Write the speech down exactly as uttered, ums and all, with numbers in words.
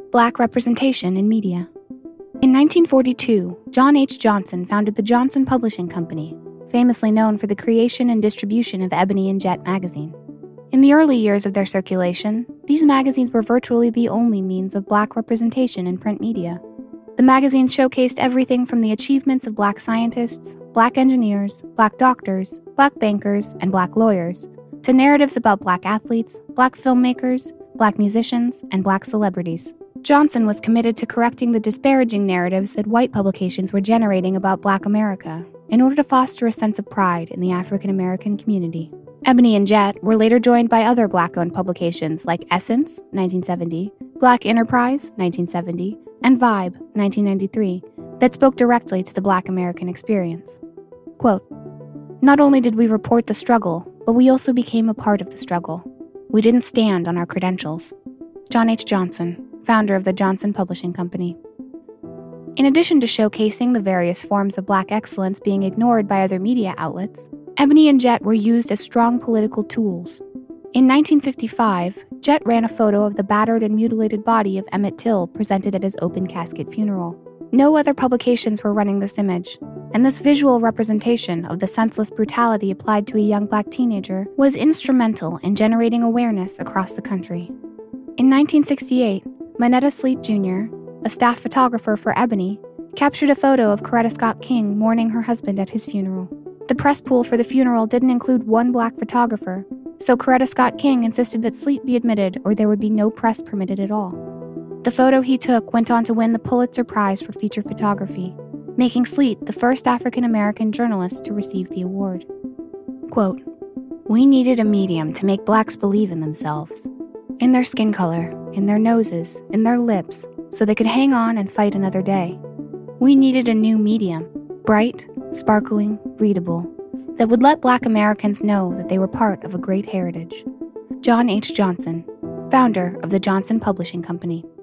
Black representation in media. In nineteen forty-two, John H. Johnson founded the Johnson Publishing Company, famously known for the creation and distribution of Ebony and Jet magazine. In the early years of their circulation, these magazines were virtually the only means of Black representation in print media. The magazines showcased everything from the achievements of Black scientists, Black engineers, Black doctors, Black bankers, and Black lawyers, to narratives about Black athletes, Black filmmakers, Black musicians, and Black celebrities. Johnson was committed to correcting the disparaging narratives that white publications were generating about Black America in order to foster a sense of pride in the African American community. Ebony and Jet were later joined by other Black-owned publications like Essence, nineteen seventy, Black Enterprise, nineteen seventy, and Vibe, nineteen ninety-three, that spoke directly to the Black American experience. Quote, "Not only did we report the struggle, but we also became a part of the struggle. We didn't stand on our credentials." John H. Johnson, founder of the Johnson Publishing Company. In addition to showcasing the various forms of Black excellence being ignored by other media outlets, Ebony and Jet were used as strong political tools. In nineteen fifty-five, Jet ran a photo of the battered and mutilated body of Emmett Till presented at his open casket funeral. No other publications were running this image, and this visual representation of the senseless brutality applied to a young Black teenager was instrumental in generating awareness across the country. In nineteen sixty-eight, Minetta Sleet Junior, a staff photographer for Ebony, captured a photo of Coretta Scott King mourning her husband at his funeral. The press pool for the funeral didn't include one Black photographer, so Coretta Scott King insisted that Sleet be admitted or there would be no press permitted at all. The photo he took went on to win the Pulitzer Prize for feature photography, making Sleet the first African American journalist to receive the award. Quote, "We needed a medium to make Blacks believe in themselves, in their skin color, in their noses, in their lips, so they could hang on and fight another day. We needed a new medium, bright, sparkling, readable, that would let Black Americans know that they were part of a great heritage." John H. Johnson, founder of the Johnson Publishing Company.